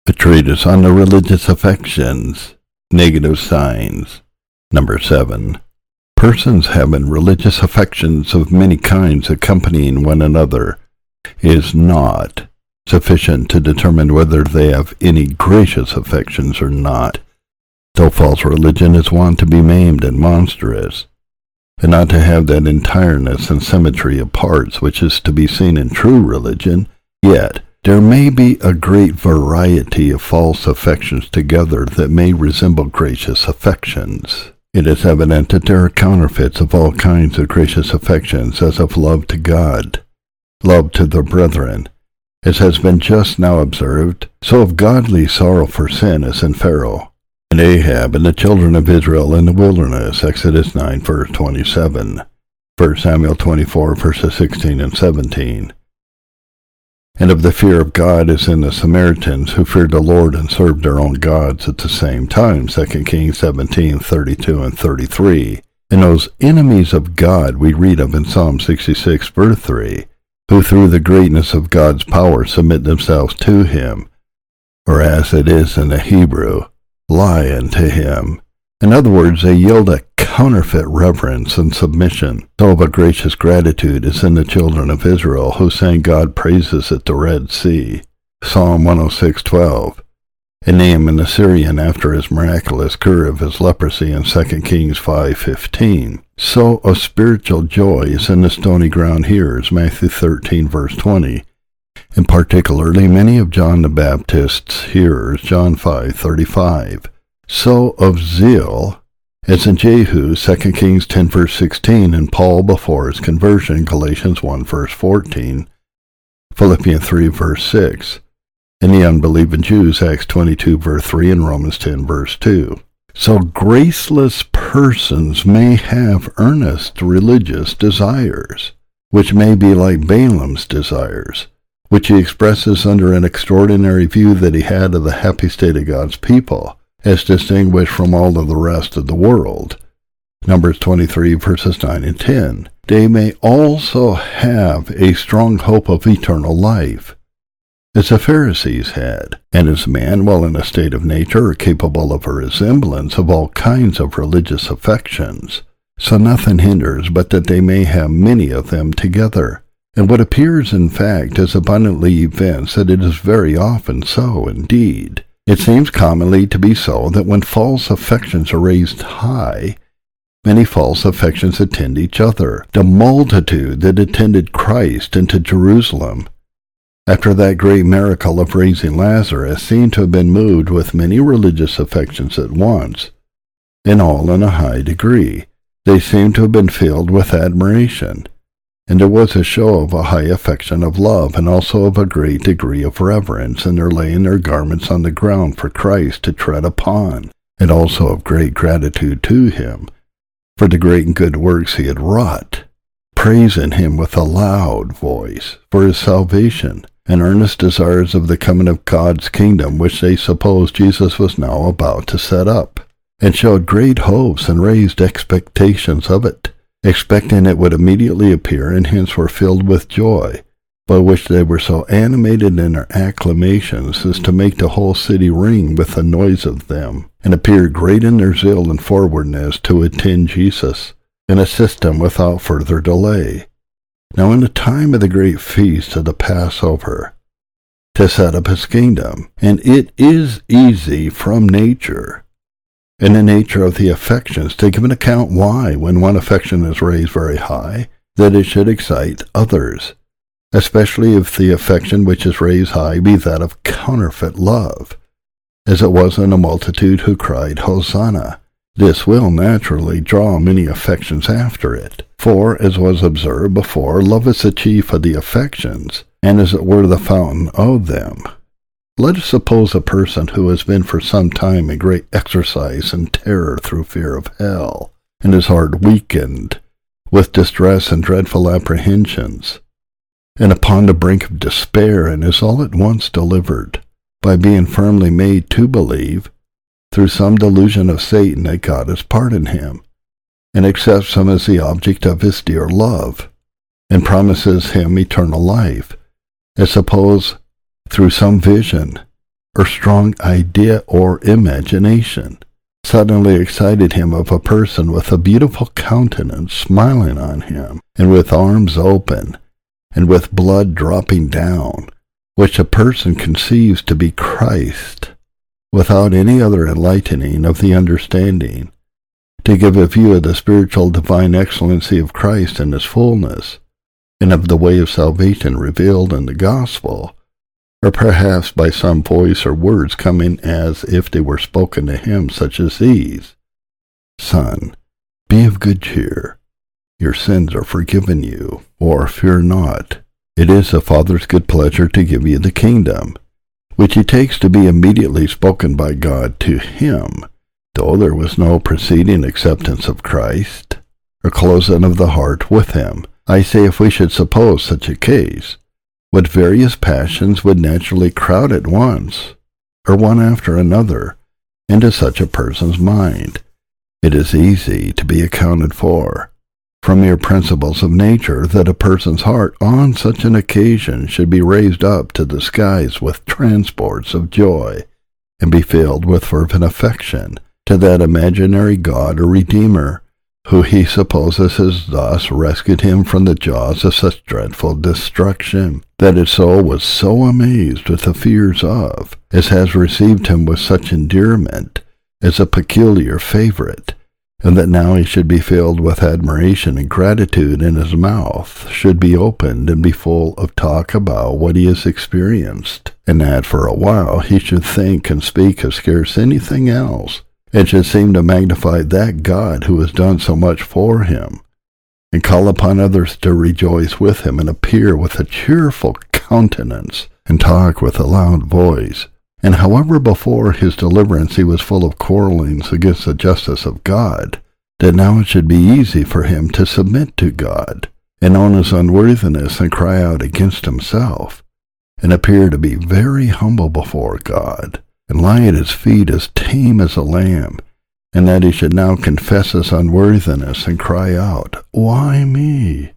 A treatise on the religious affections, negative signs. Number 7. Persons having religious affections of many kinds accompanying one another is not sufficient to determine whether they have any gracious affections or not, though false religion is wont to be maimed and monstrous, and not to have that entireness and symmetry of parts which is to be seen in true religion, yet there may be a great variety of false affections together that may resemble gracious affections. It is evident that there are counterfeits of all kinds of gracious affections, as of love to God, love to the brethren, as has been just now observed, so of godly sorrow for sin as in Pharaoh, and Ahab, and the children of Israel in the wilderness, Exodus 9, verse 27, 1 Samuel 24, verses 16 and 17. And of the fear of God as in the Samaritans, who feared the Lord and served their own gods at the same time, 2 Kings 17, 32 and 33. And those enemies of God we read of in Psalm 66, verse 3, who through the greatness of God's power submit themselves to him, or as it is in the Hebrew, lie unto him. In other words, they yield a counterfeit reverence and submission, so of a gracious gratitude as in the children of Israel, who sang God praises at the Red Sea, Psalm 106:12, and Naaman the Syrian after his miraculous cure of his leprosy in 2 Kings 5:15. So of spiritual joy is in the stony ground hearers, Matthew 13, verse 20, and particularly many of John the Baptist's hearers, John 5:35. So of zeal, as in Jehu, 2 Kings 10, verse 16, and Paul before his conversion, Galatians 1, verse 14, Philippians 3, verse 6, and the unbelieving Jews, Acts 22, verse 3, and Romans 10, verse 2. So graceless persons may have earnest religious desires, which may be like Balaam's desires, which he expresses under an extraordinary view that he had of the happy state of God's people, as distinguished from all of the rest of the world. Numbers 23, verses 9 and 10. They may also have a strong hope of eternal life, as the Pharisees had, and as man, while in a state of nature, are capable of a resemblance of all kinds of religious affections. So nothing hinders but that they may have many of them together. And what appears, in fact, as abundantly evinced that it is very often so indeed. It seems commonly to be so that when false affections are raised high, many false affections attend each other. The multitude that attended Christ into Jerusalem, after that great miracle of raising Lazarus, seem to have been moved with many religious affections at once, and all in a high degree. They seem to have been filled with admiration, and there was a show of a high affection of love, and also of a great degree of reverence in their laying their garments on the ground for Christ to tread upon, and also of great gratitude to him for the great and good works he had wrought, praising him with a loud voice for his salvation, and earnest desires of the coming of God's kingdom, which they supposed Jesus was now about to set up, and showed great hopes and raised expectations of it, expecting it would immediately appear, and hence were filled with joy, by which they were so animated in their acclamations as to make the whole city ring with the noise of them, and appear great in their zeal and forwardness to attend Jesus, and assist him without further delay. Now in the time of the great feast of the Passover, to set up his kingdom, and it is easy from nature, and the nature of the affections, to give an account why, when one affection is raised very high, that it should excite others, especially if the affection which is raised high be that of counterfeit love, as it was in a multitude who cried, Hosanna. This will naturally draw many affections after it, for, as was observed before, love is the chief of the affections, and as it were the fountain of them. Let us suppose a person who has been for some time in great exercise and terror through fear of hell, and his heart weakened with distress and dreadful apprehensions, and upon the brink of despair, and is all at once delivered, by being firmly made to believe, through some delusion of Satan, that God has pardoned him, and accepts him as the object of his dear love, and promises him eternal life, as suppose through some vision, or strong idea or imagination suddenly excited him of a person with a beautiful countenance smiling on him, and with arms open, and with blood dropping down, which a person conceives to be Christ, without any other enlightening of the understanding, to give a view of the spiritual divine excellency of Christ in his fullness, and of the way of salvation revealed in the gospel, or perhaps by some voice or words coming as if they were spoken to him, such as these: Son, be of good cheer, your sins are forgiven you, or fear not, it is the Father's good pleasure to give you the kingdom, which he takes to be immediately spoken by God to him, though there was no preceding acceptance of Christ, or closing of the heart with him. I say, if we should suppose such a case, what various passions would naturally crowd at once, or one after another, into such a person's mind, it is easy to be accounted for, from mere principles of nature, that a person's heart on such an occasion should be raised up to the skies with transports of joy, and be filled with fervent affection to that imaginary God or Redeemer, who he supposes has thus rescued him from the jaws of such dreadful destruction, that his soul was so amazed with the fears of, as has received him with such endearment, as a peculiar favorite, and that now he should be filled with admiration and gratitude, and his mouth should be opened and be full of talk about what he has experienced, and that for a while he should think and speak of scarce anything else, and should seem to magnify that God who has done so much for him, and call upon others to rejoice with him, and appear with a cheerful countenance, and talk with a loud voice. And however before his deliverance he was full of quarrelings against the justice of God, that now it should be easy for him to submit to God, and own his unworthiness, and cry out against himself, and appear to be very humble before God, and lie at his feet as tame as a lamb, and that he should now confess his unworthiness, and cry out, Why me?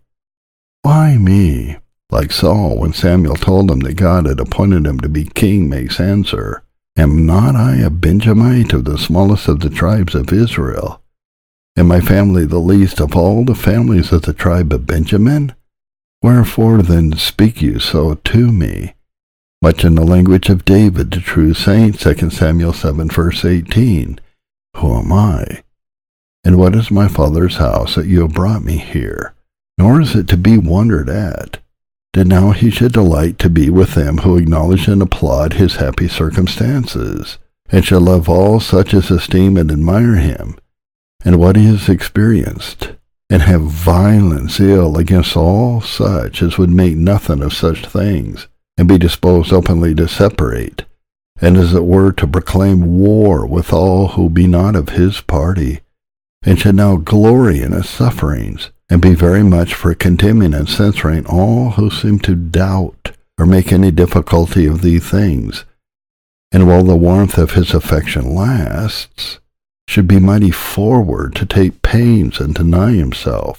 Why me? Like Saul, when Samuel told him that God had appointed him to be king, makes answer, Am not I a Benjamite of the smallest of the tribes of Israel? And my family the least of all the families of the tribe of Benjamin? Wherefore then speak you so to me? Much in the language of David, the true saint, 2 Samuel 7, verse 18. Who am I? And what is my Father's house that you have brought me here? Nor is it to be wondered at, that now he should delight to be with them who acknowledge and applaud his happy circumstances, and shall love all such as esteem and admire him, and what he has experienced, and have violent zeal against all such as would make nothing of such things, and be disposed openly to separate, and as it were to proclaim war with all who be not of his party, and should now glory in his sufferings, and be very much for condemning and censuring all who seem to doubt or make any difficulty of these things, and while the warmth of his affection lasts, should be mighty forward to take pains and deny himself,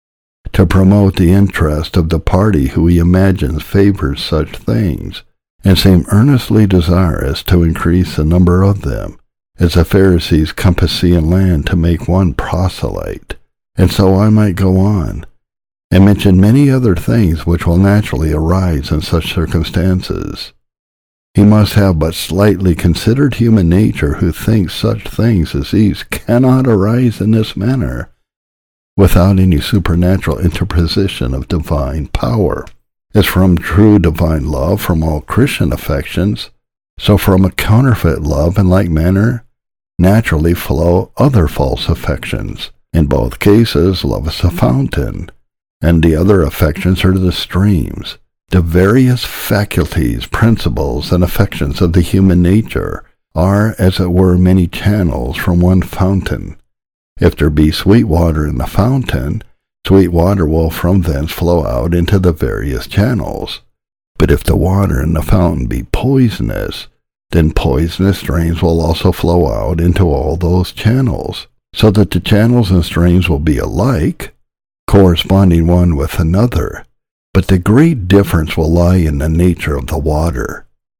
to promote the interest of the party who he imagines favors such things, and seem earnestly desirous to increase the number of them, as the Pharisees compass sea and land to make one proselyte. And so I might go on, and mention many other things which will naturally arise in such circumstances. He must have but slightly considered human nature who thinks such things as these cannot arise in this manner, without any supernatural interposition of divine power. As from true divine love from all Christian affections, so from a counterfeit love in like manner naturally flow other false affections. In both cases love is a fountain, and the other affections are the streams. The various faculties, principles, and affections of the human nature are, as it were, many channels from one fountain. If there be sweet water in the fountain, sweet water will from thence flow out into the various channels. But if the water in the fountain be poisonous, then poisonous streams will also flow out into all those channels, so that the channels and streams will be alike, corresponding one with another. But the great difference will lie in the nature of the water,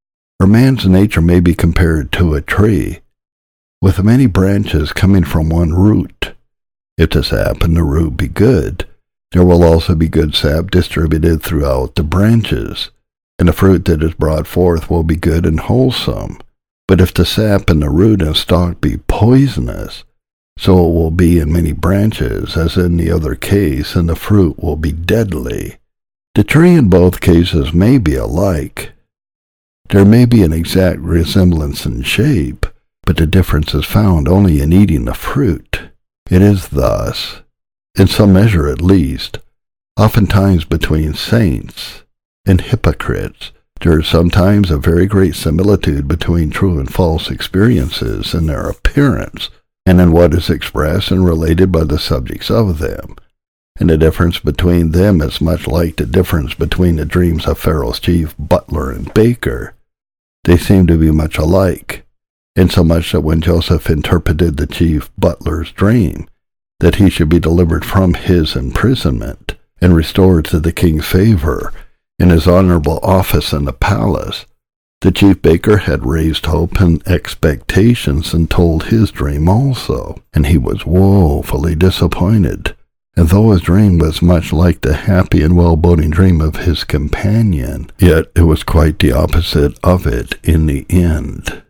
or man's nature may be compared to a tree, with many branches coming from one root. If the sap in the root be good, there will also be good sap distributed throughout the branches, and the fruit that is brought forth will be good and wholesome. But if the sap in the root and stalk be poisonous, so it will be in many branches, as in the other case, and the fruit will be deadly. The tree in both cases may be alike. There may be an exact resemblance in shape, but the difference is found only in eating the fruit. It is thus, in some measure at least, oftentimes between saints and hypocrites. There is sometimes a very great similitude between true and false experiences in their appearance, and in what is expressed and related by the subjects of them. And the difference between them is much like the difference between the dreams of Pharaoh's chief butler and baker. They seem to be much alike, insomuch that when Joseph interpreted the chief butler's dream, that he should be delivered from his imprisonment and restored to the king's favor in his honorable office in the palace, the chief baker had raised hope and expectations and told his dream also, and he was woefully disappointed. And though his dream was much like the happy and well-boding dream of his companion, yet it was quite the opposite of it in the end.